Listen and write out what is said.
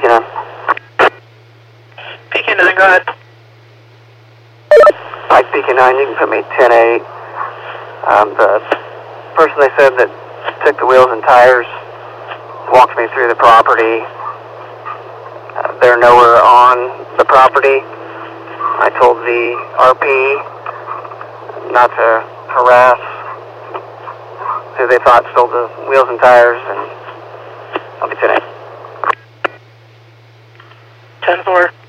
Beacon 9. Beacon 9, go ahead. Mike, Beacon 9, you can put me 10-8. The person they said that took the wheels and tires walked me through the property. They're nowhere on the property. I told the RP not to harass who they thought stole the wheels and tires, and I'll be 10-8. 10-4.